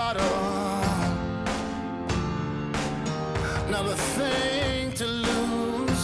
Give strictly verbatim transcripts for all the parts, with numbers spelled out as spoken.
bottle. Another thing to lose.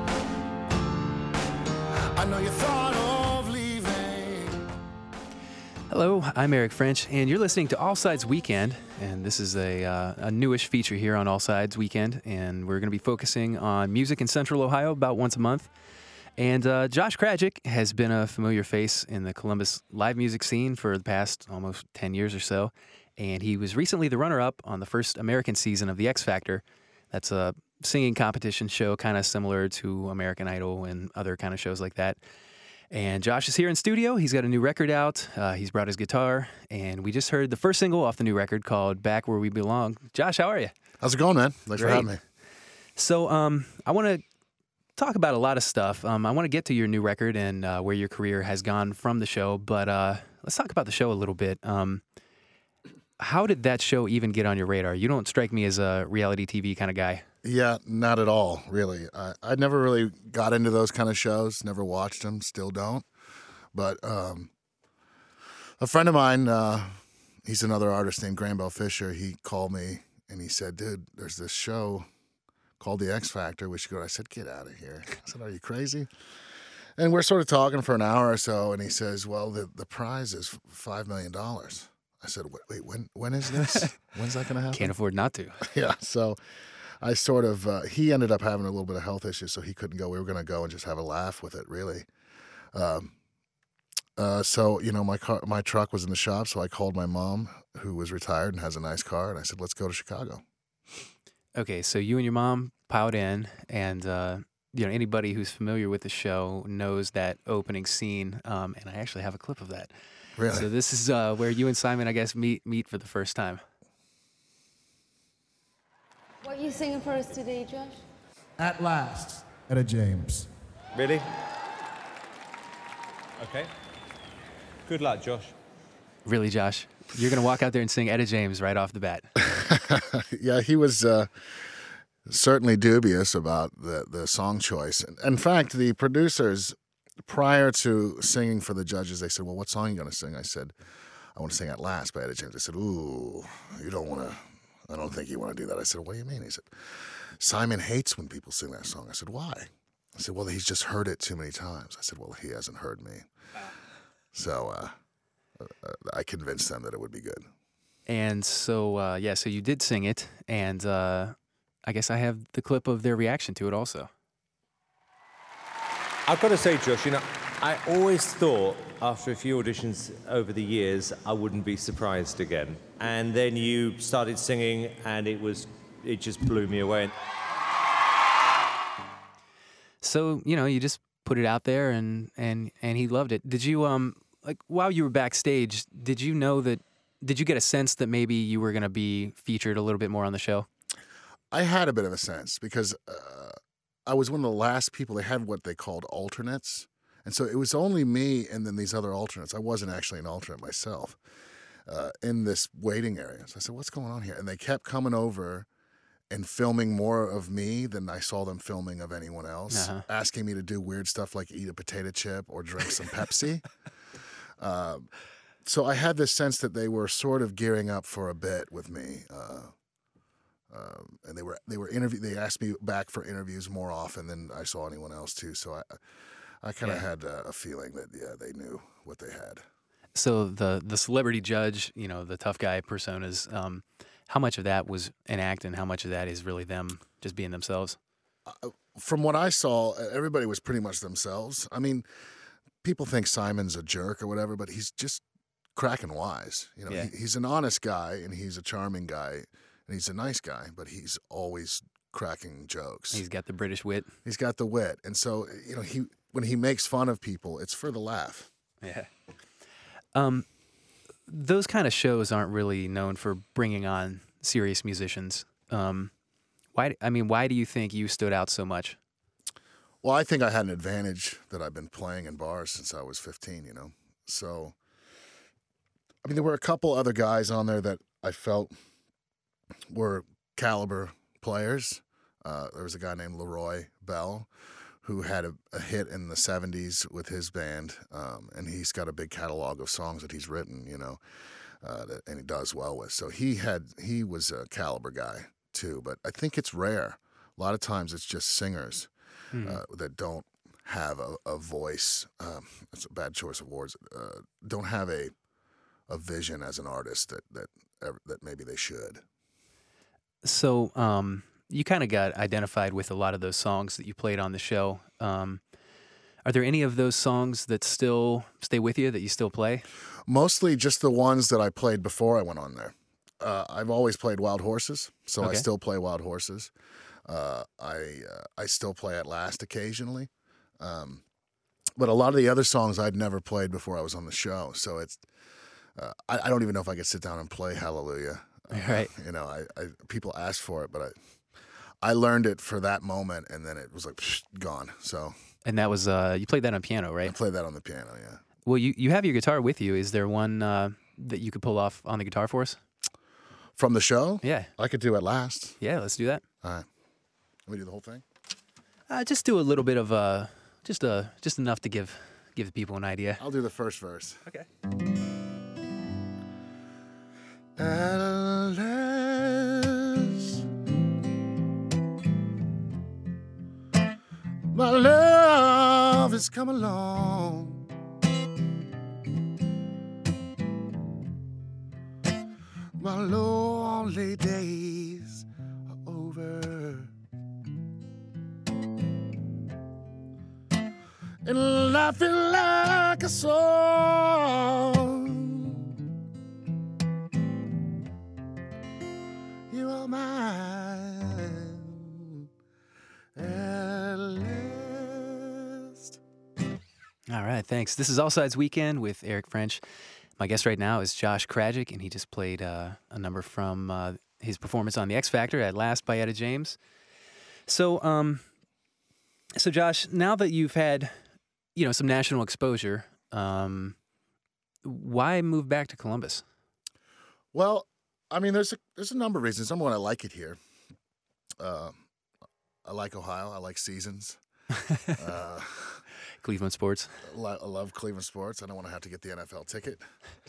I know you thought of leaving. Hello, I'm Eric French, and you're listening to All Sides Weekend. And this is a, uh, a newish feature here on All Sides Weekend. And we're going to be focusing on music in Central Ohio about once a month. And uh, Josh Krajic has been a familiar face in the Columbus live music scene for the past almost ten years or so. And he was recently the runner-up on the first American season of The X Factor. That's a singing competition show kind of similar to American Idol and other kind of shows like that. And Josh is here in studio. He's got a new record out. Uh, he's brought his guitar. And we just heard the first single off the new record called Back Where We Belong. Josh, how are you? How's it going, man? Thanks Great. for having me. So um, I want to talk about a lot of stuff. Um, I want to get to your new record and uh, where your career has gone from the show, but uh, let's talk about the show a little bit. Um, how did that show even get on your radar? You don't strike me as a reality T V kind of guy. Yeah, not at all, really. I, I never really got into those kind of shows, never watched them, still don't. But um, a friend of mine, uh, he's another artist named Graham Bell Fisher, he called me and he said, dude, there's this show called The X Factor. We should go. I said, get out of here. I said, are you crazy? And we're sort of talking for an hour or so, and he says, well, the, the prize is five million dollars. I said, wait, wait when when is this? When's that going to happen? Can't afford not to. Yeah, so I sort of, uh, he ended up having a little bit of health issues, so he couldn't go. We were going to go and just have a laugh with it, really. Um, uh, so, you know, my car, my truck was in the shop, so I called my mom, who was retired and has a nice car, and I said, let's go to Chicago. Okay, so you and your mom piled in, and uh, you know anybody who's familiar with the show knows that opening scene, um, and I actually have a clip of that. Really? So this is uh, where you and Simon, I guess, meet meet for the first time. What are you singing for us today, Josh? At Last, Etta James. Really? Okay. Good luck, Josh. Really, Josh? You're going to walk out there and sing Etta James right off the bat. Yeah, he was uh, certainly dubious about the, the song choice. In fact, the producers, prior to singing for the judges, they said, well, what song are you going to sing? I said, I want to sing At Last by Etta James. They said, ooh, you don't want to, I don't think you want to do that. I said, what do you mean? He said, Simon hates when people sing that song. I said, why? I said, well, he's just heard it too many times. I said, well, he hasn't heard me. So uh, I convinced them that it would be good. And so, uh, yeah, so you did sing it, and uh, I guess I have the clip of their reaction to it also. I've got to say, Josh, you know, I always thought after a few auditions over the years, I wouldn't be surprised again. And then you started singing, and it was, it just blew me away. So, you know, you just put it out there, and, and, and he loved it. Did you, um, like, while you were backstage, did you know that, did you get a sense that maybe you were going to be featured a little bit more on the show? I had a bit of a sense because uh, I was one of the last people. They had what they called alternates. And so it was only me and then these other alternates. I wasn't actually an alternate myself uh, in this waiting area. So I said, what's going on here? And they kept coming over and filming more of me than I saw them filming of anyone else, uh-huh. asking me to do weird stuff like eat a potato chip or drink some Pepsi. Uh, so I had this sense that they were sort of gearing up for a bit with me. Uh, Um, and they were they were interview. They asked me back for interviews more often than I saw anyone else too. So I, I kind of yeah. had a, a feeling that yeah they knew what they had. So the the celebrity judge, you know, the tough guy personas. Um, how much of that was an act, and how much of that is really them just being themselves? Uh, from what I saw, everybody was pretty much themselves. I mean, people think Simon's a jerk or whatever, but he's just cracking wise. You know, Yeah. he, he's an honest guy and he's a charming guy. And he's a nice guy, but he's always cracking jokes. He's got the British wit. He's got the wit. And so, you know, he when he makes fun of people, it's for the laugh. Yeah. Um, those kind of shows aren't really known for bringing on serious musicians. Um, why? I mean, why do you think you stood out so much? Well, I think I had an advantage that I've been playing in bars since I was fifteen, you know. So, I mean, there were a couple other guys on there that I felt were caliber players. Uh, there was a guy named Leroy Bell who had a, a hit in the seventies with his band, um, and he's got a big catalog of songs that he's written, you know. uh, that, and he does well with. So he had he was a caliber guy too. But I think it's rare. A lot of times it's just singers Hmm. uh, that don't have a, a voice. Um, it's a bad choice of words. Uh, don't have a a vision as an artist that that ever- that maybe they should. So um, you kind of got identified with a lot of those songs that you played on the show. Um, are there any of those songs that still stay with you, that you still play? Mostly just the ones that I played before I went on there. Uh, I've always played Wild Horses, so I Okay. still play Wild Horses. Uh, I uh, I still play At Last occasionally, um, but a lot of the other songs I'd never played before I was on the show. So it's uh, I, I don't even know if I could sit down and play Hallelujah. Uh, Right. You know, I, I people ask for it, but I I learned it for that moment, and then it was like psh, gone. So And that was, uh, you played that on piano, I right? played that on the piano. Yeah. Well, you, you have your guitar with you. Is there one uh, that you could pull off on the guitar for us? From the show, Yeah. I could do At Last. Yeah, let's do that. All right. Let me do the whole thing. Uh, just do a little bit of, uh, just uh, just enough to give give the people an idea. I'll do the first verse. Okay. At last, my love has come along. My lonely days are over. And laughing like a song. You are mine at last. All right, thanks. This is All Sides Weekend with Eric French. My guest right now is Josh Krajic, and he just played uh, a number from uh, his performance on The X Factor, At Last by Etta James. So, um, so Josh, now that you've had, you know, some national exposure, um, why move back to Columbus? Well, I mean, there's a, there's a number of reasons. Number one, I like it here. Uh, I like Ohio. I like seasons. uh, Cleveland sports. I lo- I love Cleveland sports. I don't want to have to get the N F L ticket.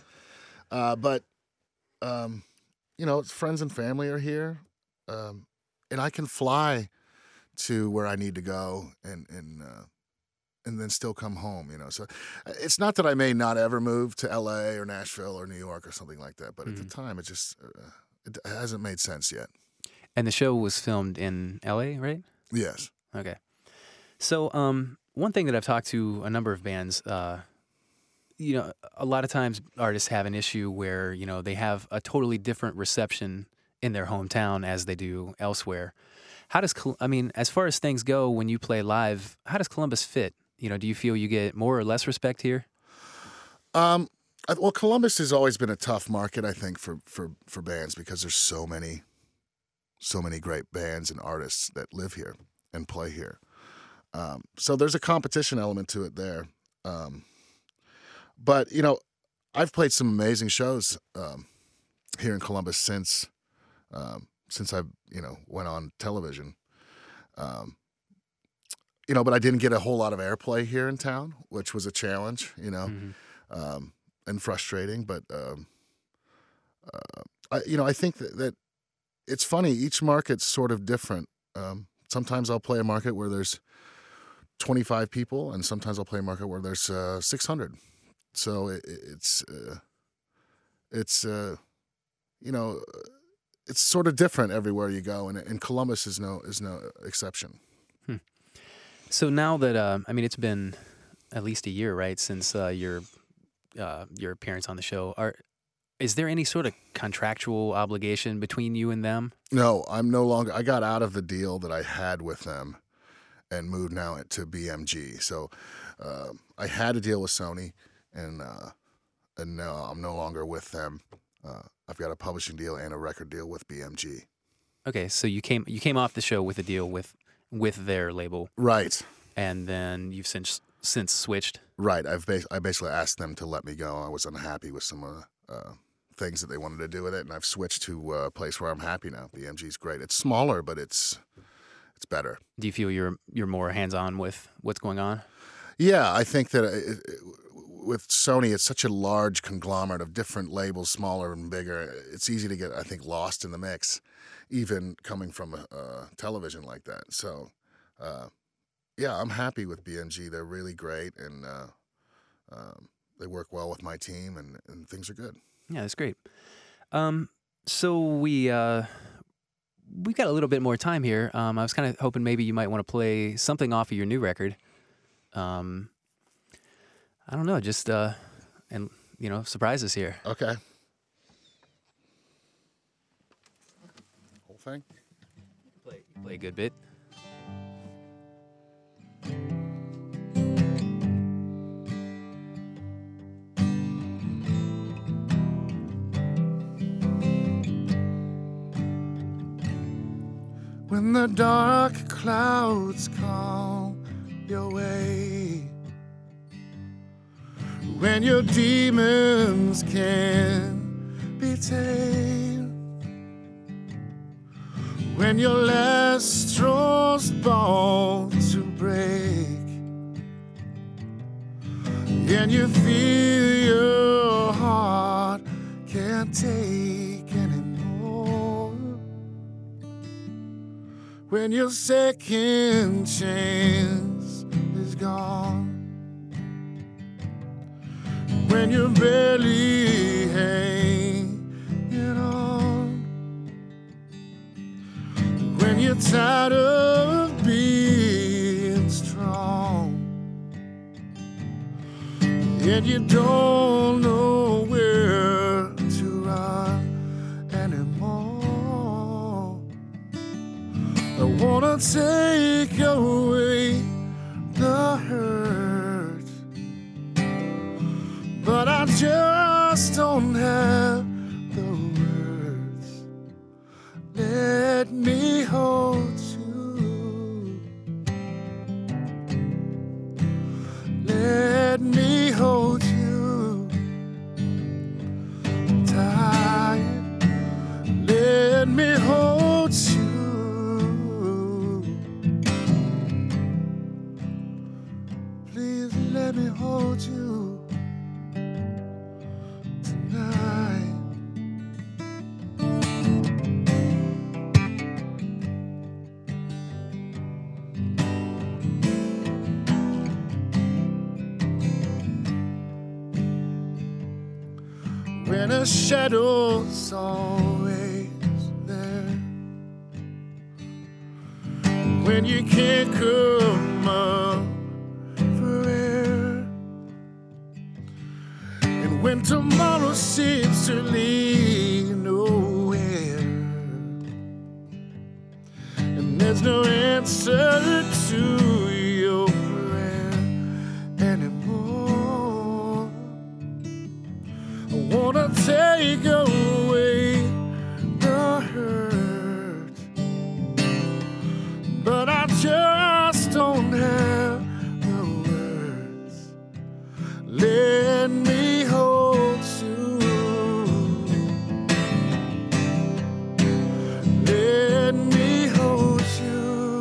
Uh, but, um, you know, friends and family are here. Um, and I can fly to where I need to go and, and, uh, and then still come home, you know. So it's not that I may not ever move to L A or Nashville or New York or something like that. But at the time, it just uh, it hasn't made sense yet. And the show was filmed in L A, right? Yes. Okay. So, um, one thing that I've talked to a number of bands, uh, you know, a lot of times artists have an issue where, you know, they have a totally different reception in their hometown as they do elsewhere. How does, Col- I mean, as far as things go when you play live, how does Columbus fit? You know, do you feel you get more or less respect here? Um, I- well, Columbus has always been a tough market, I think, for, for, for bands because there's so many, so many great bands and artists that live here and play here. Um, so there's a competition element to it there. Um, but, you know, I've played some amazing shows um, here in Columbus since um, since I, you know, went on television. Um, you know, but I didn't get a whole lot of airplay here in town, which was a challenge, you know, um, and frustrating. But, um, uh, I, you know, I think that, that it's funny. Each market's sort of different. Um, sometimes I'll play a market where there's twenty-five people, and sometimes I'll play a market where there's uh, six hundred. So it, it's, uh, it's, uh, you know, it's sort of different everywhere you go, and, and Columbus is no is no exception. So now that, uh, I mean, it's been at least a year, right, since uh, your uh, your appearance on the show. Are Is there any sort of contractual obligation between you and them? No, I'm no longer. I got out of the deal that I had with them, and moved now to B M G. So uh, I had a deal with Sony, and uh, and now I'm no longer with them. Uh, I've got a publishing deal and a record deal with B M G. Okay, so you came you came off the show with a deal with with their label, Right, and then you've since since switched. right. I've bas- I basically asked them to let me go. I was unhappy with some of the uh, things that they wanted to do with it, and I've switched to a place where I'm happy now. B M G's great. It's smaller, but it's it's better. Do you feel you're you're more hands on with what's going on? Yeah, I think that it, it, with Sony, it's such a large conglomerate of different labels, smaller and bigger. It's easy to get, I think, lost in the mix, even coming from a, a television like that. So, uh, yeah, I'm happy with B M G. They're really great, and uh, um, they work well with my team, and, and things are good. Yeah, that's great. Um, so we uh, we got a little bit more time here. Um, I was kind of hoping maybe you might want to play something off of your new record. Um, I don't know, just uh, and you know, surprise us here. Okay. Whole thing. Play, play a good bit. When the dark clouds come your way, when your demons can be tamed, when your last straw's bound to break, and you feel your heart can't take anymore, when your second chance is gone, when you're barely hanging on, when you're tired of being strong, and you don't know where to run anymore. I wanna take away the hurt, but I just don't have the words. Let me hold you. Let me hold you tight. Let me hold you. Please let me hold you tonight. When a shadow's always there, when you can't come up for air, and when tomorrow seems to lead nowhere, and there's no answer to your prayer anymore. I wanna take away the hurt, but I just don't have the words. Let me hold you. Let me hold you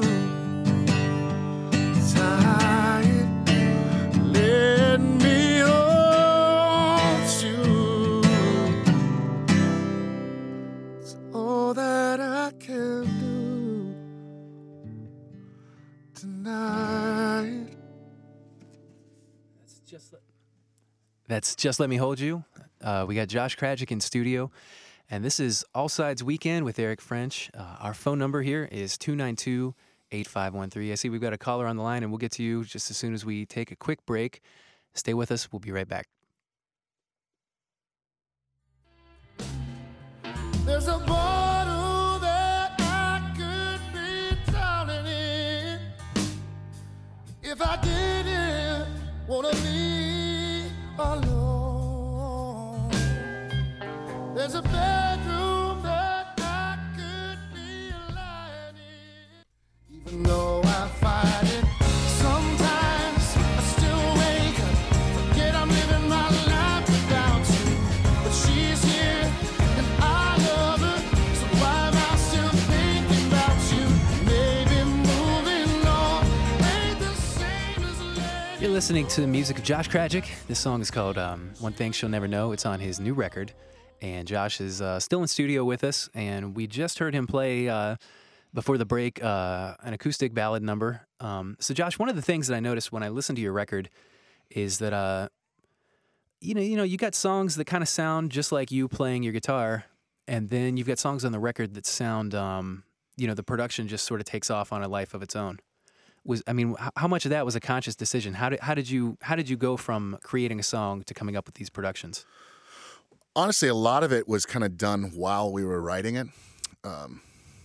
tight. Let me hold you. It's all that I can do tonight. That's just let, That's just Let Me Hold You. Uh, we got Josh Krajic in studio, and this is All Sides Weekend with Eric French. Uh, our phone number here is two nine two, eight five one three. I see we've got a caller on the line, and we'll get to you just as soon as we take a quick break. Stay with us. We'll be right back. There's a bottle that I could be drowning in if I didn't wanna be alone. There's a bedroom that I could be lying in, even though I fight it. Sometimes I still wake up, forget I'm living my life without you, but she's here and I love her, so why am I still thinking about you? Maybe moving on ain't the same as letting listening to the music of Josh Krajic. This song is called um, One Thing She'll Never Know. It's on his new record. And Josh is uh, still in studio with us. And we just heard him play, uh, before the break, uh, an acoustic ballad number. Um, so, Josh, one of the things that I noticed when I listened to your record is that, uh, you know, you know, you got songs that kind of sound just like you playing your guitar. And then you've got songs on the record that sound, um, you know, the production just sort of takes off on a life of its own. Was I mean, how much of that was a conscious decision? How did how did you how did you go from creating a song to coming up with these productions? Honestly, a lot of it was kind of done while we were writing it, um,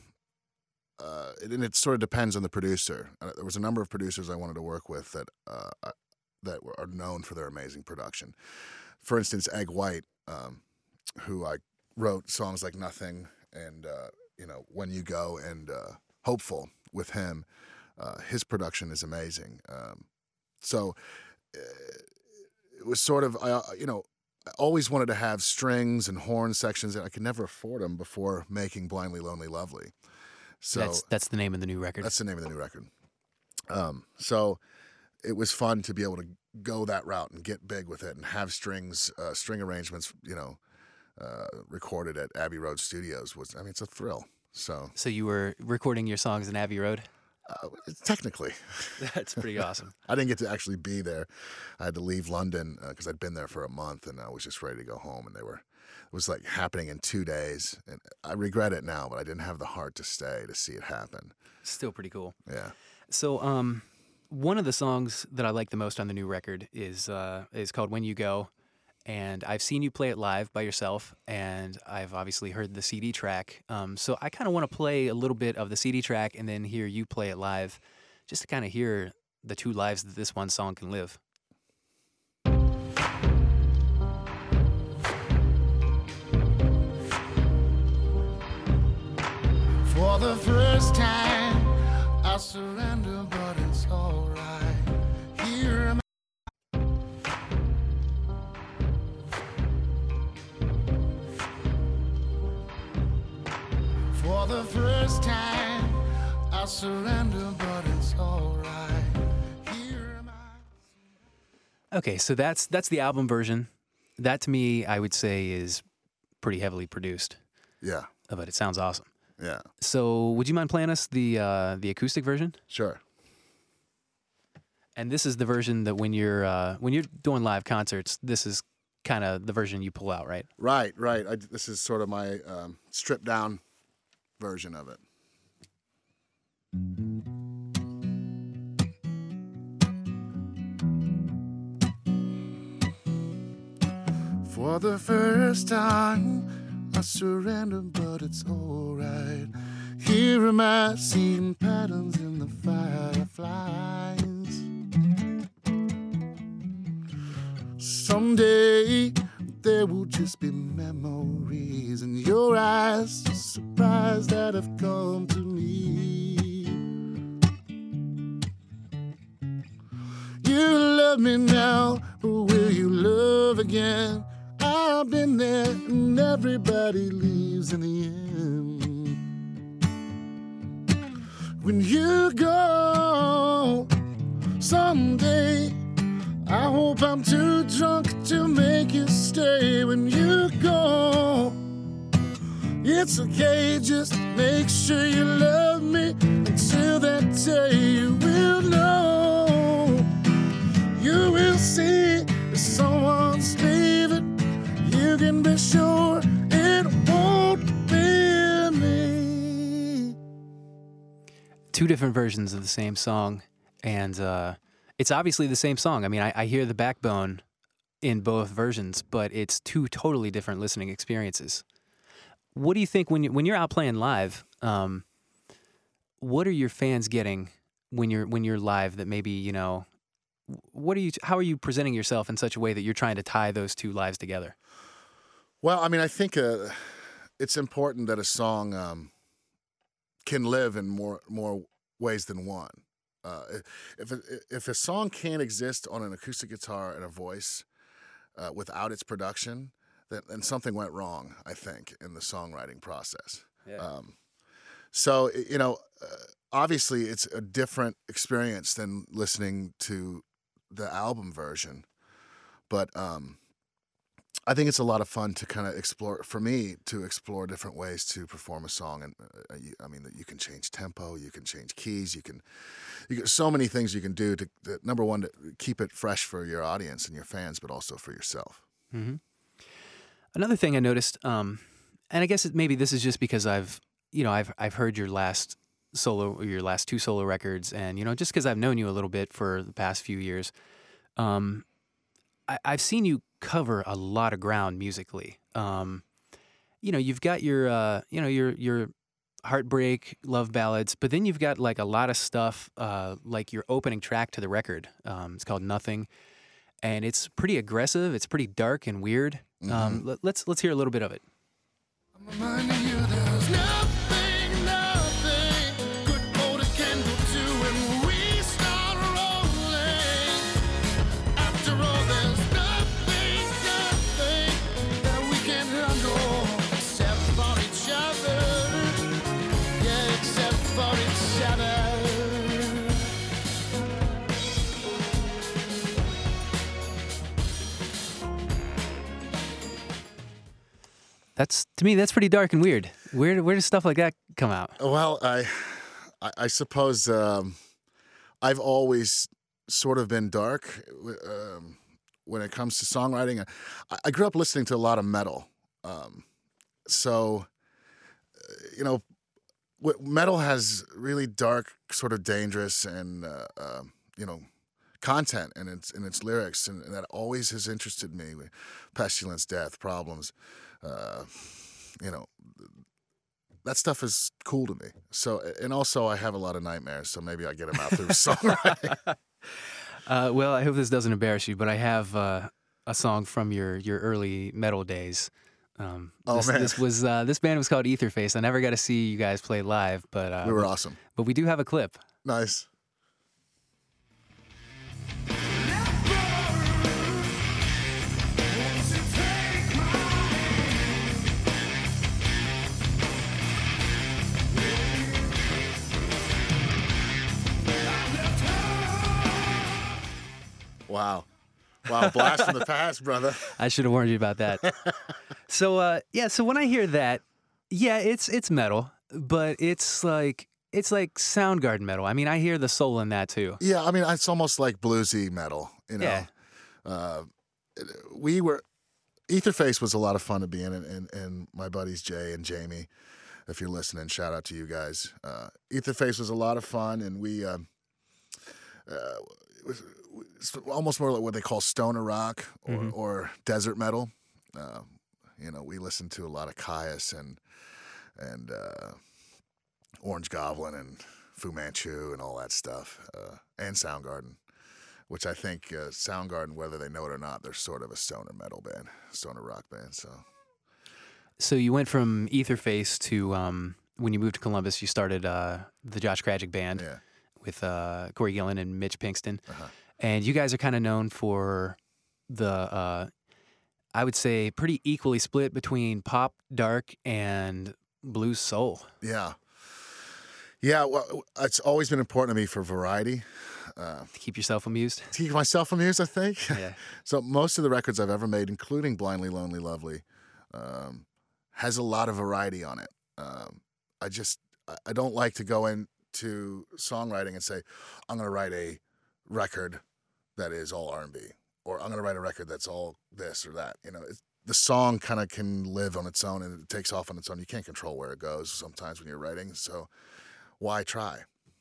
uh, and it sort of depends on the producer. Uh, there was a number of producers I wanted to work with that uh, that are known for their amazing production. For instance, Egg White, um, who I wrote songs like Nothing and uh, you know When You Go and uh, Hopeful with him. Uh, his production is amazing. Um, so uh, it was sort of, uh, you know, I always wanted to have strings and horn sections, and I could never afford them before making Blindly Lonely Lovely. So that's that's the name of the new record. That's the name of the new record. Um, so it was fun to be able to go that route and get big with it and have strings, uh, string arrangements, you know, uh, recorded at Abbey Road Studios. Was I mean, it's a thrill. So so you were recording your songs in Abbey Road? Uh, technically. That's pretty awesome. I didn't get to actually be there. I had to leave London because uh, I'd been there for a month and I was just ready to go home. And they were, it was like happening in two days. And I regret it now, but I didn't have the heart to stay to see it happen. Still pretty cool. Yeah. So um, one of the songs that I like the most on the new record is uh, is called When You Go. And I've seen you play it live by yourself, and I've obviously heard the C D track. Um, so I kind of want to play a little bit of the C D track and then hear you play it live, just to kind of hear the two lives that this one song can live. For the first time, I surrender, but it's all right. Here am For the first time, I surrender, but it's all right. Here am I. Okay, so that's that's the album version. That to me, I would say, is pretty heavily produced. Yeah. But it sounds awesome. Yeah. So would you mind playing us the uh, the acoustic version? Sure. And this is the version that when you're uh, when you're doing live concerts, this is kind of the version you pull out, right? Right, right. I, this is sort of my um, stripped down version of it. For the first time, I surrender, but it's all right. Here am I seeing patterns in the fireflies. Someday there will just be memories in your eyes, surprised that have come to me. You love me now, but will you love again? I've been there, and everybody leaves in the end. When you go someday, I hope I'm too drunk to make you stay. When you go, it's okay, just make sure you love me until that day. You will know, you will see if someone's leaving. You can be sure it won't be me. Two different versions of the same song, and uh, it's obviously the same song. I mean, I, I hear the backbone in both versions, but it's two totally different listening experiences. What do you think when you when you're out playing live? Um, what are your fans getting when you're when you're live? That maybe you know, what are you? How are you presenting yourself in such a way that you're trying to tie those two lives together? Well, I mean, I think uh, it's important that a song um, can live in more more ways than one. Uh, if if a song can't exist on an acoustic guitar and a voice uh, without its production, then, then something went wrong, I think, in the songwriting process. Yeah. Um, so, you know, uh, obviously it's a different experience than listening to the album version, but um, I think it's a lot of fun to kind of explore, for me, to explore different ways to perform a song. And uh, you, I mean, you can change tempo, you can change keys, you can, you get so many things you can do to, to, number one, to keep it fresh for your audience and your fans, but also for yourself. Mm-hmm. Another thing I noticed, um, and I guess it, maybe this is just because I've, you know, I've I've heard your last solo, your last two solo records, and you know, just because I've known you a little bit for the past few years, um, I, I've seen you cover a lot of ground musically. Um, you know, you've got your, uh, you know, your your heartbreak love ballads, but then you've got like a lot of stuff, uh, like your opening track to the record. Um, it's called Nothing, and it's pretty aggressive. It's pretty dark and weird. Mm-hmm. Um, let, let's let's hear a little bit of it. I'm reminding you there's nothing, nothing could hold a candle to when we start rolling. After all, there's nothing, nothing that we can handle except for each other. Yeah, except for each other. That's to me, that's pretty dark and weird. Where where does stuff like that come out? Well, I, I, I suppose um, I've always sort of been dark um, when it comes to songwriting. I, I grew up listening to a lot of metal, um, so uh, you know, what, metal has really dark, sort of dangerous, and uh, uh, you know, content in its in its lyrics, and, and that always has interested me. Pestilence, death, problems. Uh, you know, that stuff is cool to me. So, and also I have a lot of nightmares, so maybe I get them out through songwriting. Uh, well, I hope this doesn't embarrass you, but I have uh, a song from your your early metal days. Um, Oh, this, man. this was uh, this band was called Etherface. I never got to see you guys play live, but uh, We were awesome. But we do have a clip. Nice. Wow. Wow, blast from the past, brother. I should have warned you about that. so uh, yeah, so when I hear that, yeah, it's it's metal, but it's like it's like Soundgarden metal. I mean, I hear the soul in that too. Yeah, I mean, it's almost like bluesy metal, you know. Yeah. Uh, we were, Etherface was a lot of fun to be in, and, and, and my buddies Jay and Jamie, if you're listening, shout out to you guys. Uh, Etherface was a lot of fun, and we, um, uh, it was, it's almost more like what they call stoner rock or, Mm-hmm. or desert metal. Uh, you know, we listened to a lot of Caius and and uh, Orange Goblin and Fu Manchu and all that stuff, uh, and Soundgarden, which I think uh, Soundgarden, whether they know it or not, they're sort of a stoner metal band, stoner rock band. So, So you went from Etherface to um, when you moved to Columbus, you started uh, the Josh Krajic band yeah. with uh, Corey Gillen and Mitch Pinkston. Uh-huh. And you guys are kind of known for the, uh, I would say, pretty equally split between pop, dark, and blues soul. Yeah. Yeah, well, it's always been important to me for variety. Uh, To keep yourself amused. to keep myself amused, I think. Yeah. So most of the records I've ever made, including Blindly Lonely Lovely, um, has a lot of variety on it. Um, I just, I- I don't like to go into songwriting and say, I'm going to write a record that is all R and B, or I'm going to write a record that's all this or that. You know, it's, the song kind of can live on its own and it takes off on its own. You can't control where it goes sometimes when you're writing, so why try?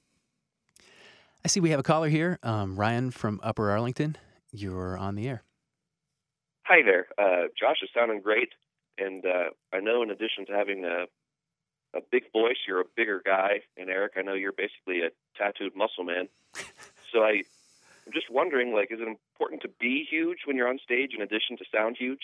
I see we have a caller here, um, Ryan from Upper Arlington. You're on the air. Hi there. Uh, Josh is sounding great, and uh, I know in addition to having a, a big voice, you're a bigger guy, and Eric, I know you're basically a tattooed muscle man. So I, I'm just wondering, like, is it important to be huge when you're on stage in addition to sound huge?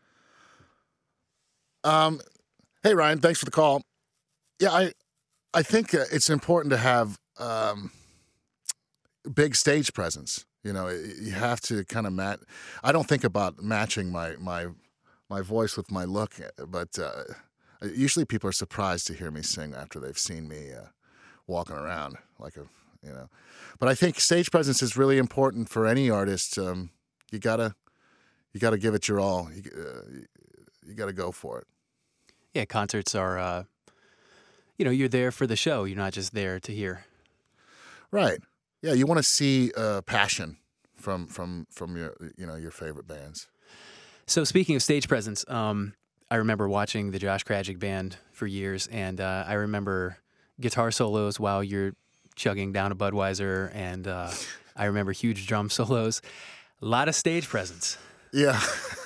Um, hey Ryan, thanks for the call. Yeah, I, I think uh, it's important to have um, big stage presence. You know, you have to kind of match. I don't think about matching my my my voice with my look, but uh, usually people are surprised to hear me sing after they've seen me uh, walking around like a you know. But I think stage presence is really important for any artist. Um, you gotta you gotta give it your all. You, uh, you gotta go for it. Yeah, concerts are, uh, you know, you're there for the show. You're not just there to hear. Right. Yeah, you want to see uh, passion from from from your you know your favorite bands. So speaking of stage presence, um, I remember watching the Josh Krajic band for years, and uh, I remember guitar solos while you're chugging down a Budweiser, and uh, I remember huge drum solos. A lot of stage presence. Yeah,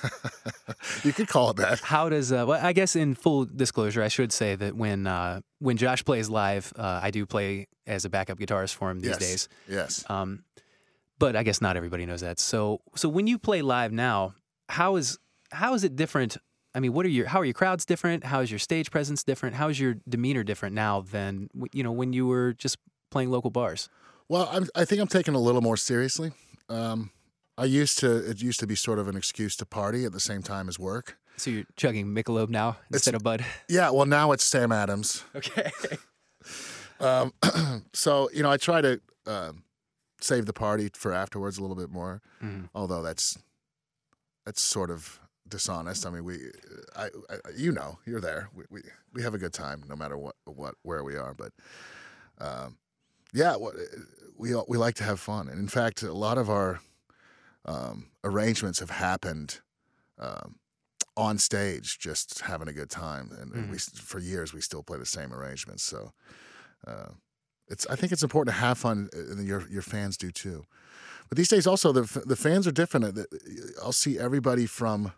you could call it that. How does uh, well? I guess in full disclosure, I should say that when uh, when Josh plays live, uh, I do play as a backup guitarist for him these Yes. days. Yes. Um, but I guess not everybody knows that. So so when you play live now, how is how is it different? I mean, what are your how are your crowds different? How is your stage presence different? How is your demeanor different now than you know when you were just playing local bars? Well, I'm, I think I'm taking it a little more seriously. Um, I used to. It used to be sort of an excuse to party at the same time as work. So you're chugging Michelob now instead of Bud? Yeah. Well, now it's Sam Adams. Okay. Um, so you know, I try to um, save the party for afterwards a little bit more. Mhm. Although that's that's sort of dishonest. I mean, we, I, I you know, you're there. We, we we have a good time no matter what what where we are. But um, yeah, what, we we like to have fun, and in fact, a lot of our um, arrangements have happened um, on stage, just having a good time. And, and we for years we still play the same arrangements. So. Uh, it's. I think it's important to have fun, and your your fans do too. But these days, also the the fans are different. I'll see everybody from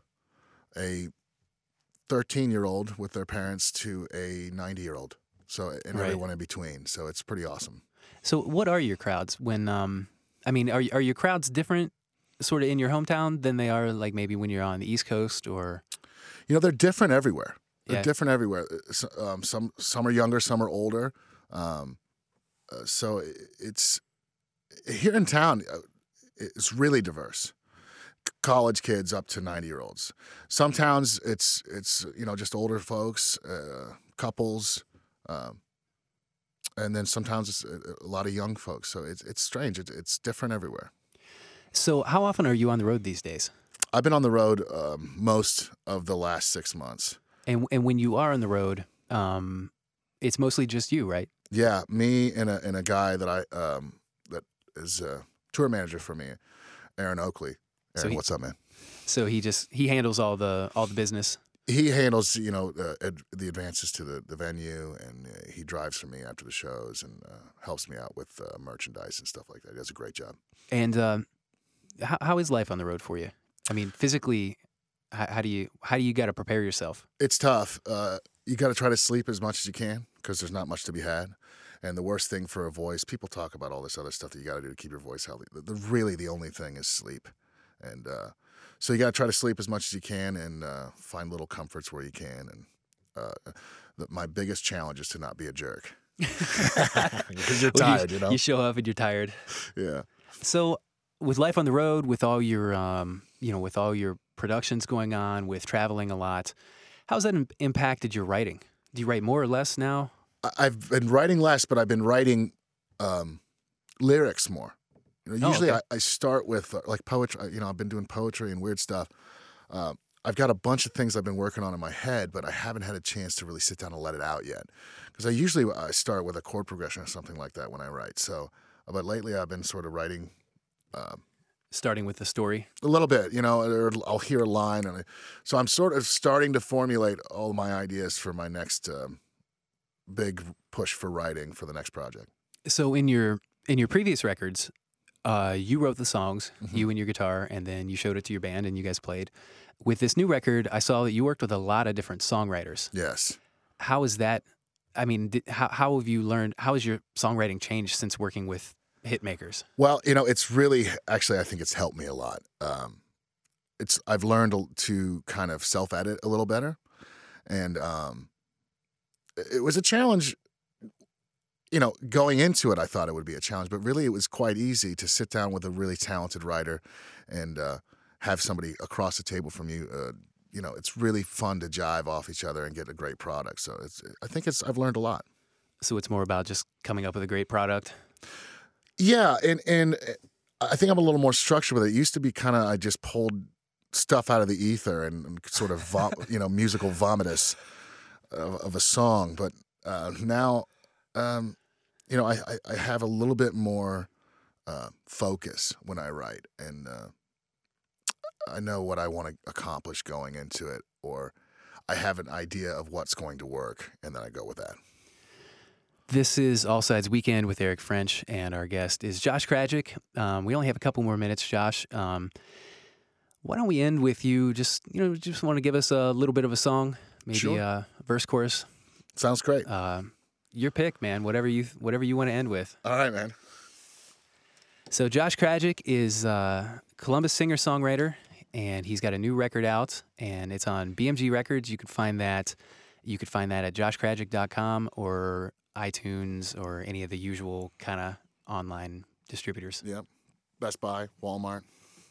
a thirteen year old with their parents to a ninety year old. So and Right. everyone in between. So it's pretty awesome. So what are your crowds when? Um, I mean, are are your crowds different, sort of in your hometown, than they are like maybe when you're on the East Coast or? You know, they're different everywhere. They're Yeah. different everywhere. So, Um, some some are younger, some are older. Um, uh, so it's here in town. uh, It's really diverse. C- College kids up to ninety year olds. Some towns it's it's you know just older folks, uh, couples, um, and then sometimes it's a, a lot of young folks. So it's it's strange. It's it's different everywhere. So how often are you on the road these days? I've been on the road um, most of the last six months. And and when you are on the road, um, it's mostly just you, right? Yeah, me and a and a guy that I um, that is a tour manager for me, Aaron Oakley. So Aaron, he- what's up, man? So he just he handles all the all the business. He handles you know uh, ad- the advances to the, the venue, and uh, he drives for me after the shows and uh, helps me out with uh, merchandise and stuff like that. He does a great job. And um, how how is life on the road for you? I mean, physically, how, how do you how do you got to prepare yourself? It's tough. Uh, you got to try to sleep as much as you can because there's not much to be had. And the worst thing for a voice, people talk about all this other stuff that you got to do to keep your voice healthy. The, the really the only thing is sleep, and uh, so you got to try to sleep as much as you can and uh, find little comforts where you can. And uh, the, my biggest challenge is to not be a jerk because you're When you- tired. You, know. You show up and you're tired. Yeah. So with life on the road, with all your um, you know, with all your productions going on, with traveling a lot, how's that im- impacted your writing? Do you write more or less now? I- I've been writing less, but I've been writing um, lyrics more. You know, Oh, usually okay. I, I start with uh, like poetry. You know, I've been doing poetry and weird stuff. Uh, I've got a bunch of things I've been working on in my head, but I haven't had a chance to really sit down and let it out yet. Because I usually I start with a chord progression or something like that when I write. So, but lately I've been sort of writing um, Starting with the story. a little bit. You know, or I'll hear a line, and I, so I'm sort of starting to formulate all my ideas for my next um, big push for writing for the next project. So in your in your previous records, uh, you wrote the songs, Mhm. you and your guitar, and then you showed it to your band and you guys played. With this new record, I saw that you worked with a lot of different songwriters. Yes. How is that? I mean, did, how how have you learned? How has your songwriting changed since working with hit makers? Well, you know, it's really actually I think it's helped me a lot. Um, it's I've learned to kind of self edit a little better, and um, it was a challenge. You know, going into it, I thought it would be a challenge, but really it was quite easy to sit down with a really talented writer and uh, have somebody across the table from you. Uh, you know, it's really fun to jive off each other and get a great product. So it's I think it's I've learned a lot. So it's more about just coming up with a great product. Yeah, and and I think I'm a little more structured with it. It used to be kind of I just pulled stuff out of the ether and, and sort of vom- you know musical vomitus of, of a song, but uh, now um, you know I, I, I have a little bit more uh, focus when I write, and uh, I know what I want to accomplish going into it, or I have an idea of what's going to work, and then I go with that. This is All Sides Weekend with Eric French, and our guest is Josh Krajic. Um, we only have a couple more minutes, Josh. Um, why don't we end with you? Just you know, just want to give us a little bit of a song, maybe Sure. a verse, chorus. Sounds great. Uh, your pick, man. Whatever you whatever you want to end with. All right, man. So Josh Krajic is a Columbus singer-songwriter, and he's got a new record out, and it's on B M G Records. You could find that. You could find that at josh krajic dot com or iTunes or any of the usual kind of online distributors. Yep. Best Buy, Walmart.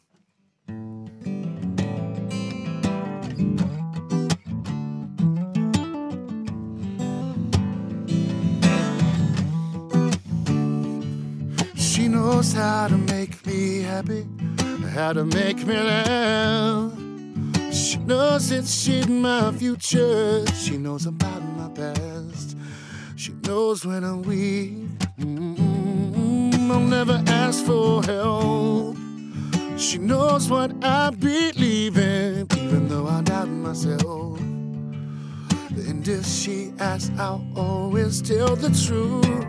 She knows how to make me happy, how to make me laugh. She knows that she's my future. She knows about my past. She knows when I'm weak. Mm-hmm. I'll never ask for help. She knows what I believe in, even though I doubt myself. And if she asks, I'll always tell the truth.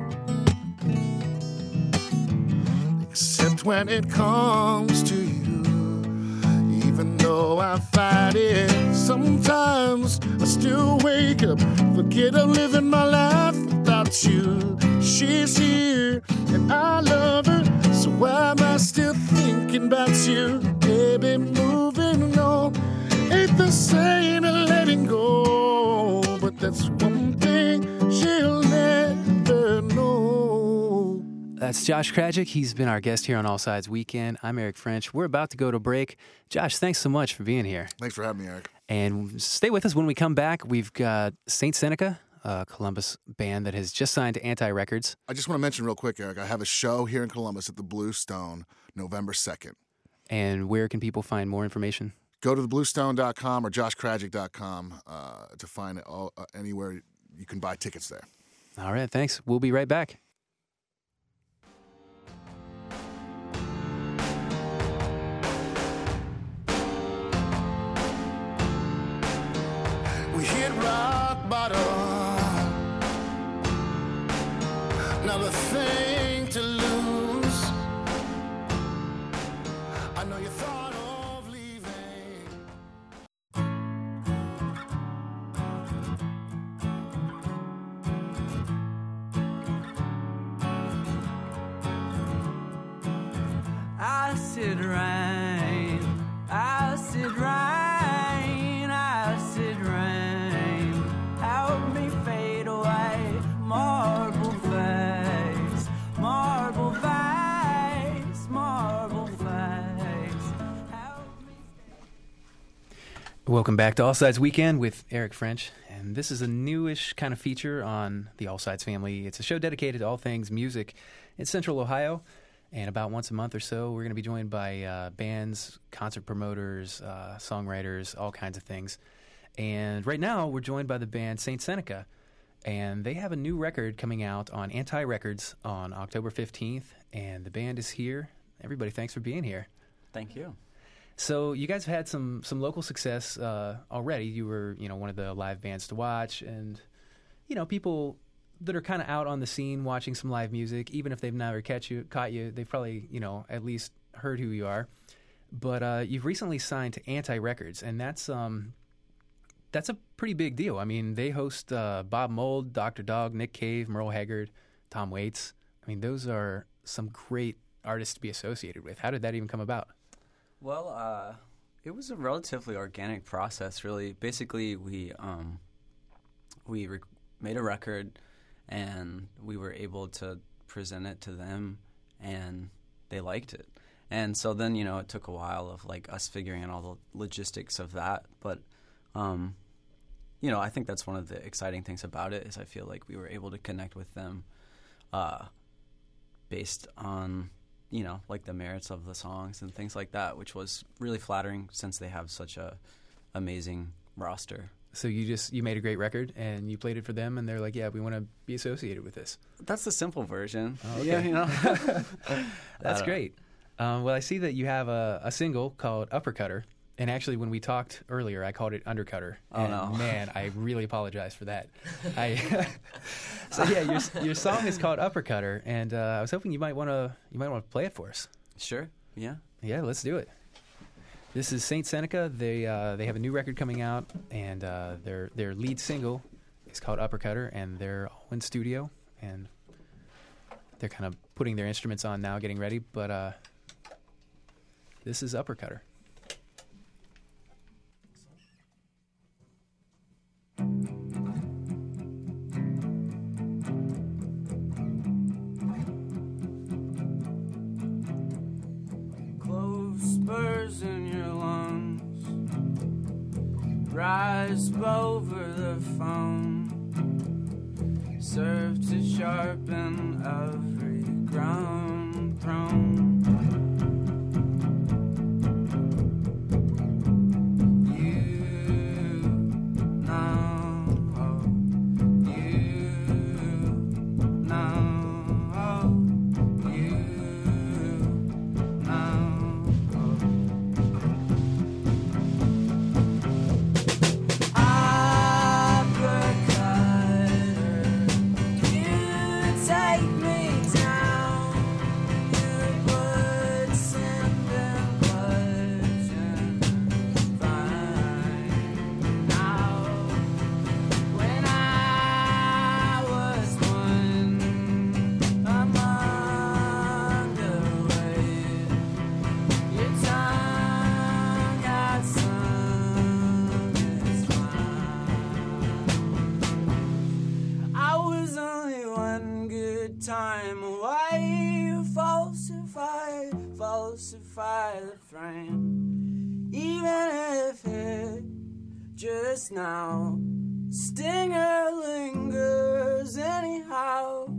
Except when it comes to you. Even though I fight it, sometimes I still wake up, forget I'm living my life without you. She's here and I love her, so why am I still thinking about you? Baby, moving on ain't the same as letting go, but that's one thing she'll never know. That's Josh Krajic. He's been our guest here on All Sides Weekend. I'm Eric French. We're about to go to break. Josh, thanks so much for being here. Thanks for having me, Eric. And stay with us when we come back. We've got Saint Seneca, a Columbus band that has just signed to Anti Records. I just want to mention real quick, Eric, I have a show here in Columbus at the Blue Stone, November second. And where can people find more information? Go to the bluestone dot com or josh krajic dot com uh, to find it all, uh, anywhere you can buy tickets there. All right, thanks. We'll be right back. We hit rock bottom. Not a thing to lose. I know you thought of leaving. Acid rain, acid rain, acid rain, help me fade away. Marble face, marble face, marble face, help me. Welcome back to All Sides Weekend with Eric French. And this is a newish kind of feature on the All Sides family. It's a show dedicated to all things music in Central Ohio. And about once a month or so, we're going to be joined by uh, bands, concert promoters, uh, songwriters, all kinds of things. And right now, we're joined by the band Saint Seneca. And they have a new record coming out on Anti Records on October fifteenth. And the band is here. Everybody, thanks for being here. Thank you. So you guys have had some some local success uh, already. You were, you know, one of the live bands to watch. And, you know, people that are kind of out on the scene watching some live music, even if they've never catch you, caught you, they've probably, you know, at least heard who you are. But uh, you've recently signed to Anti Records, and that's um, that's a pretty big deal. I mean, they host uh, Bob Mould, Doctor Dog, Nick Cave, Merle Haggard, Tom Waits. I mean, those are some great artists to be associated with. How did that even come about? Well, uh, it was a relatively organic process, really. Basically, we um, we rec- made a record, and we were able to present it to them, and they liked it. And so then, you know, it took a while of, like, us figuring out all the logistics of that. But, um, you know, I think that's one of the exciting things about it is I feel like we were able to connect with them uh, based on, you know, like the merits of the songs and things like that, which was really flattering since they have such a amazing roster. So you just you made a great record and you played it for them, and they're like, yeah, we want to be associated with this. That's the simple version. Oh, okay. Yeah, you know. That's great. Um, well, I see that you have a, a single called Uppercutter. And actually, when we talked earlier, I called it Undercutter. Oh, and no. man, I really apologize for that. I, so yeah, your your song is called Uppercutter, and uh, I was hoping you might want to you might want to play it for us. Sure. Yeah. Yeah, let's do it. This is Saint Seneca. They uh, they have a new record coming out, and uh, their their lead single is called Uppercutter, and they're all in studio, and they're kind of putting their instruments on now, getting ready. But uh, this is Uppercutter. Clove spurs in your lungs, rise over the foam, serve to sharpen every ground thrown. Time away, falsify, falsify the frame. Even if it just now, stinger lingers anyhow.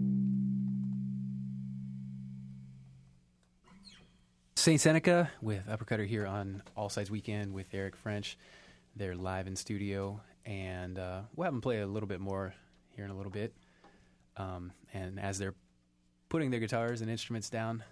Saint Seneca with Uppercutter here on All Sides Weekend with Eric French. They're live in studio, and uh, we'll have them play a little bit more here in a little bit. Um, and as they're putting their guitars and instruments down,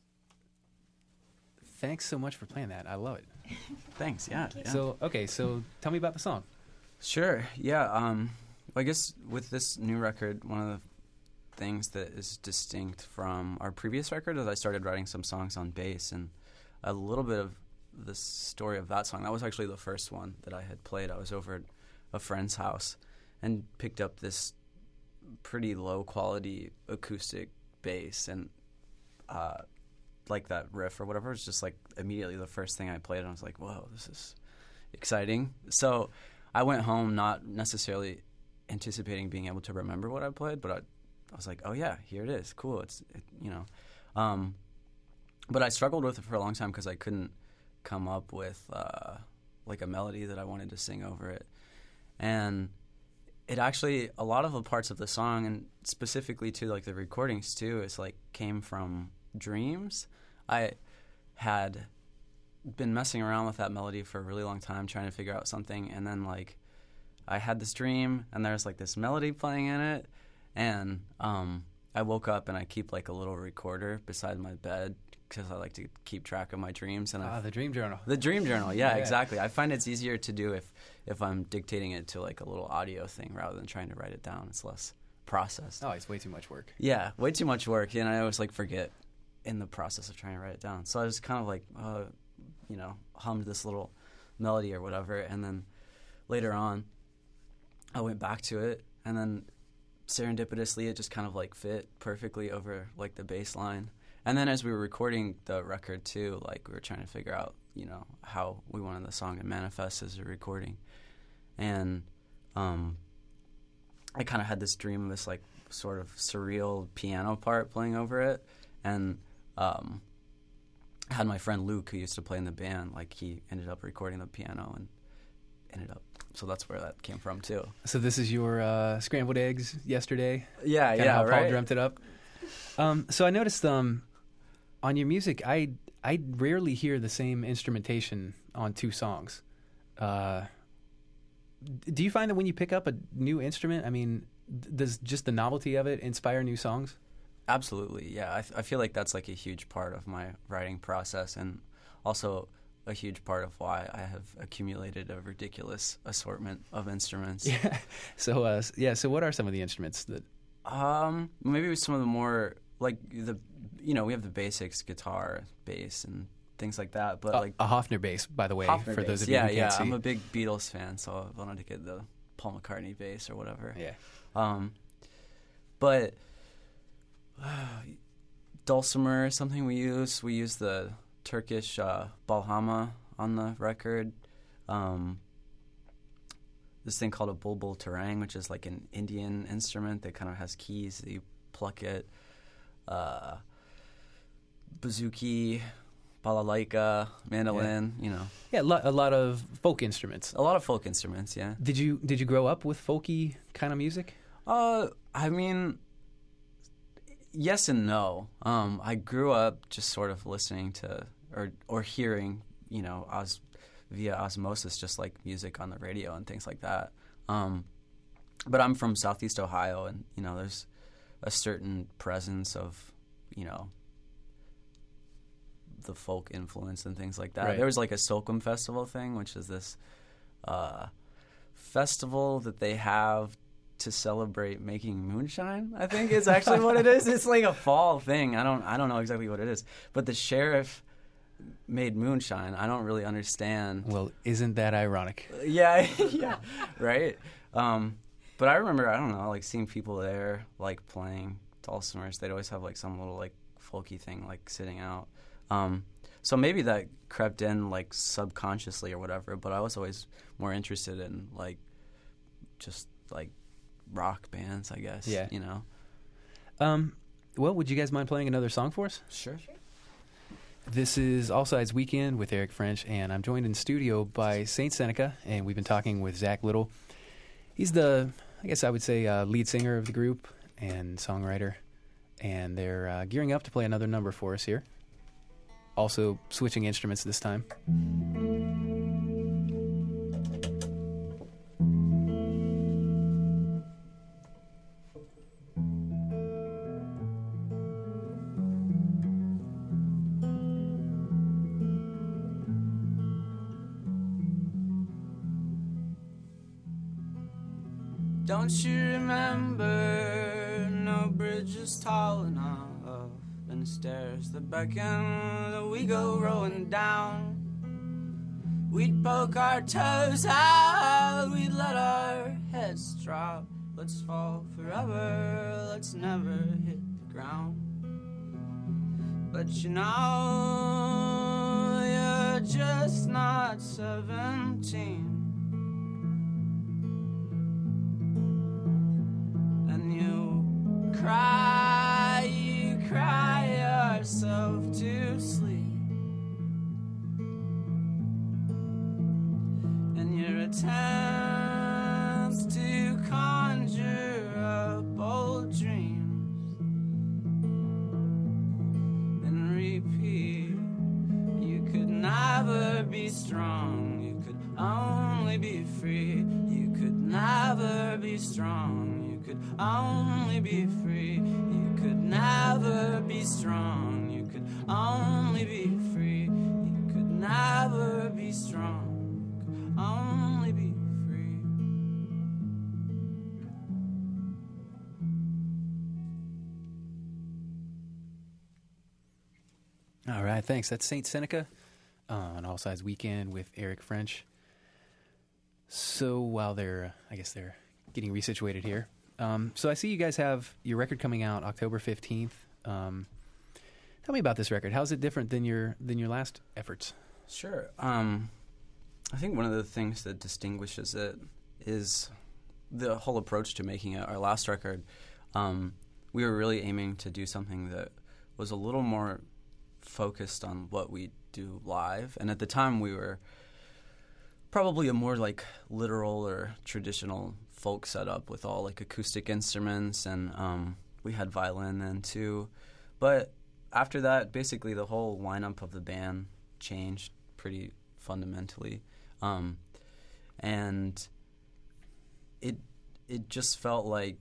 thanks so much for playing that. I love it. Thanks. Yeah, yeah. So, okay, so tell me about the song. Sure. Yeah. Um, well, I guess with this new record, one of the things that is distinct from our previous record is I started writing some songs on bass, and a little bit of the story of that song. That was actually the first one that I had played. I was over at a friend's house and picked up this pretty low quality acoustic bass, and uh, like that riff or whatever was just like immediately the first thing I played, and I was like, whoa, this is exciting. So I went home not necessarily anticipating being able to remember what I played, but I, I was like, oh yeah, here it is, cool. It's it, you know, um, but I struggled with it for a long time because I couldn't come up with uh, like a melody that I wanted to sing over it, and it actually, a lot of the parts of the song, and specifically to like the recordings too, is like came from dreams. I had been messing around with that melody for a really long time, trying to figure out something, and then like I had this dream, and there's like this melody playing in it, and um, I woke up and I keep like a little recorder beside my bed because I like to keep track of my dreams. And Ah, the dream journal. The dream journal, yeah, Yeah. exactly. I find it's easier to do if if I'm dictating it to like a little audio thing rather than trying to write it down. It's less processed. Oh, it's way too much work. Yeah, way too much work, and I always like forget in the process of trying to write it down. So I was kind of like, uh, you know, hummed this little melody or whatever, and then later on, I went back to it, and then serendipitously, it just kind of like fit perfectly over like the bass line. And then as we were recording the record too, like we were trying to figure out, you know, how we wanted the song to manifest as a recording, and um, I kind of had this dream of this like sort of surreal piano part playing over it, and um, I had my friend Luke, who used to play in the band, like he ended up recording the piano and ended up. So that's where that came from too. So this is your uh, scrambled eggs yesterday? Yeah, Kinda yeah, how Paul right. dreamt it up? Um, so I noticed um, on your music, I I rarely hear the same instrumentation on two songs. Uh, do you find that when you pick up a new instrument, I mean, does just the novelty of it inspire new songs? Absolutely, yeah. I, f- I feel like that's like a huge part of my writing process, and also a huge part of why I have accumulated a ridiculous assortment of instruments. Yeah. So, uh, yeah. So, what are some of the instruments that? Um, maybe some of the more like the, you know, we have the basics: guitar, bass, and things like that. But uh, like a Hofner bass, by the way, Hofner for bass. those of you yeah, who can't yeah, see. I'm a big Beatles fan, so I wanted to get the Paul McCartney bass or whatever. Yeah. Um, but uh, dulcimer is something we use. We use the Turkish uh, balhama on the record. Um, this thing called a bulbul tarang, which is like an Indian instrument that kind of has keys that you pluck it. Uh, bouzouki, balalaika, mandolin, Yeah. you know. Yeah, a lot, a lot of folk instruments. A lot of folk instruments, yeah. Did you did you grow up with folky kind of music? Uh, I mean, yes and no. Um, I grew up just sort of listening to or or hearing, you know, os- via osmosis, just like music on the radio and things like that. Um, but I'm from Southeast Ohio, and you know, there's a certain presence of, you know, the folk influence and things like that. Right. There was like a Silkum Festival thing, which is this uh, festival that they have to celebrate making moonshine. I think is actually what it is. It's like a fall thing. I don't I don't know exactly what it is. But the sheriff made moonshine. I don't really understand. Well, isn't that ironic? Yeah, yeah, right. Um, but I remember, I don't know, like seeing people there, like playing dulcimers. They'd always have like some little like folky thing like sitting out. Um, so maybe that crept in like subconsciously or whatever. But I was always more interested in like just like rock bands, I guess. Yeah. You know. Um, well, would you guys mind playing another song for us? Sure. This is All Sides Weekend with Eric French, and I'm joined in studio by Saint Seneca, and we've been talking with Zach Little. He's the, I guess I would say, uh, lead singer of the group and songwriter, and they're uh, gearing up to play another number for us here. Also switching instruments this time. Don't you remember no bridge is tall enough and the stairs that beckon that we go rolling down? We'd poke our toes out, we'd let our heads drop. Let's fall forever, let's never hit the ground. But you know, you're just not seventeen. Cry, you cry yourself to sleep, and your attempts to conjure up old dreams and repeat. You could never be strong, you could only be free. You could never be strong, you could only be free. You could never be strong, you could only be free. You could never be strong, you could only be free. All right, thanks. That's Saint Seneca uh, on All Sides Weekend with Eric French. So while they're, uh, I guess they're getting resituated here. Um, so I see you guys have your record coming out October fifteenth. Um, tell me about this record. How's it different than your than your last efforts? Sure. Um, I think one of the things that distinguishes it is the whole approach to making it. Our last record, um, we were really aiming to do something that was a little more focused on what we do live. And at the time, we were probably a more like literal or traditional folk setup with all like acoustic instruments, and um, we had violin then too. But after that, basically the whole lineup of the band changed pretty fundamentally. Um, and it it just felt like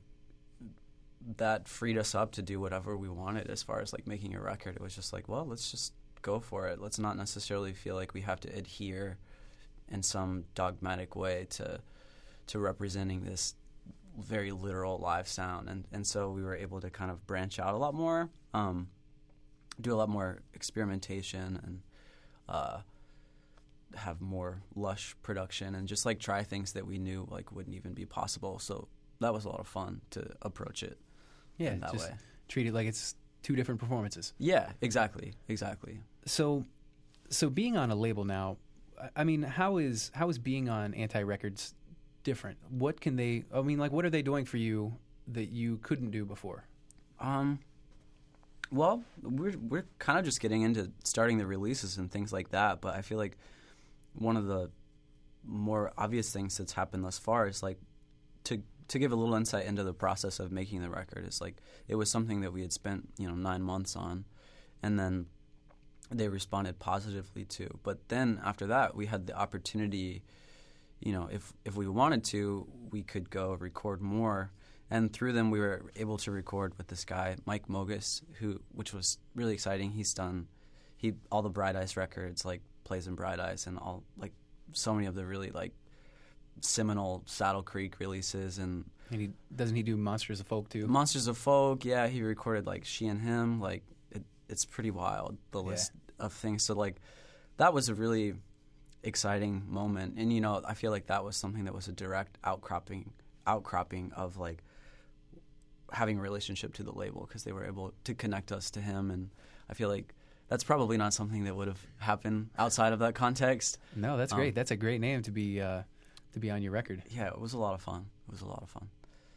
that freed us up to do whatever we wanted as far as like making a record. It was just like, well, let's just go for it. Let's not necessarily feel like we have to adhere in some dogmatic way to to representing this very literal live sound. And, and so we were able to kind of branch out a lot more, um, do a lot more experimentation and uh, have more lush production and just like try things that we knew like wouldn't even be possible. So that was a lot of fun to approach it Yeah, in that just way. treat it like it's two different performances. Yeah, exactly, exactly. So, so being on a label now, I- I mean, how is how is being on Anti Records different? What can they? I mean, like, what are they doing for you that you couldn't do before? Um, well, we're we're kind of just getting into starting the releases and things like that. But I feel like one of the more obvious things that's happened thus far is like to to give a little insight into the process of making the record. Is like it was something that we had spent you know nine months on, and then they responded positively to. But then after that, we had the opportunity. You know, if if we wanted to, we could go record more. And through them, we were able to record with this guy, Mike Mogus, who, which was really exciting. He's done he all the Bright Eyes records, like plays in Bright Eyes, and all like so many of the really like seminal Saddle Creek releases. And And he doesn't he do Monsters of Folk too? Monsters of Folk, yeah, he recorded like She and Him. Like it, it's pretty wild, the list of things. So like that was a really exciting moment, and you know I feel like that was something that was a direct outcropping outcropping of like having a relationship to the label, because they were able to connect us to him. And I feel like that's probably not something that would have happened outside of that context. No, that's Um, great. That's a great name to be uh, to be on your record. Yeah, it was a lot of fun. It was a lot of fun.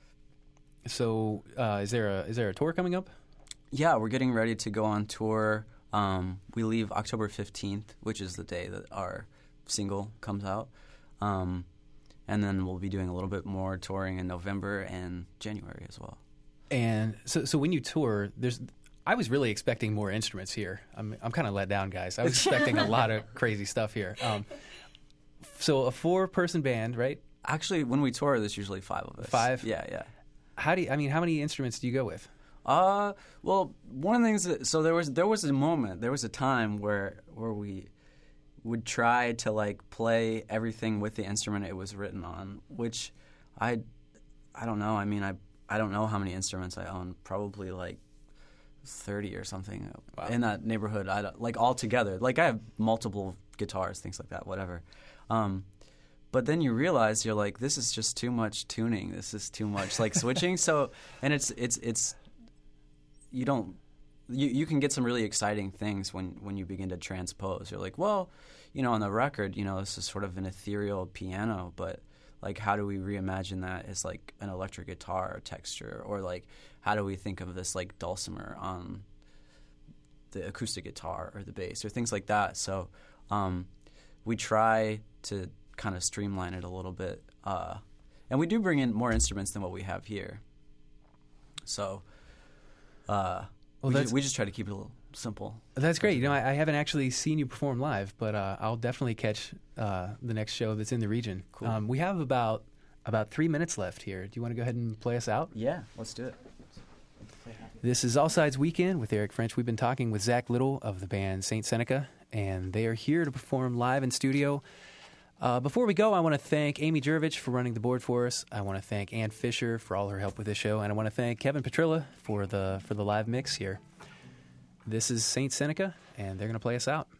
So, uh, is there a is there a tour coming up? Yeah, we're getting ready to go on tour. Um, we leave October fifteenth, which is the day that our single comes out. Um, and then we'll be doing a little bit more touring in November and January as well. And so, so when you tour, there's. I was really expecting more instruments here. I'm, I'm kind of let down, guys. I was expecting a lot of crazy stuff here. Um, so a four-person band, right? Actually, when we tour, there's usually five of us. Five? Yeah, yeah. How do you, I mean, how many instruments do you go with? Uh, well, one of the things that, so there was there was a moment, there was a time where where we would try to like play everything with the instrument it was written on, which I I don't know. I mean, I I don't know how many instruments I own. Probably like thirty or something. Wow. In that neighborhood. I don't, like all together. Like I have multiple guitars, things like that, whatever. Um, but then you realize you're like, this is just too much tuning. This is too much like switching. So, and it's it's it's you don't you you can get some really exciting things when when you begin to transpose. You're like, well, you know, on the record, you know, this is sort of an ethereal piano, but like, how do we reimagine that as like an electric guitar texture, or like, how do we think of this like dulcimer on the acoustic guitar or the bass or things like that? So, um, we try to kind of streamline it a little bit, uh, and we do bring in more instruments than what we have here. So, uh, Well, we, that's- just, we just try to keep it a little simple. That's great. You know, I, I haven't actually seen you perform live, but uh, I'll definitely catch uh, the next show that's in the region. Cool. Um, we have about about three minutes left here. Do you want to go ahead and play us out? Yeah, let's do it. This is All Sides Weekend with Eric French. We've been talking with Zach Little of the band Saint Seneca, and they are here to perform live in studio. Uh, before we go, I want to thank Amy Jurvich for running the board for us. I want to thank Ann Fisher for all her help with this show, and I want to thank Kevin Petrilla for the for the live mix here. This is Saint Seneca, and they're going to play us out.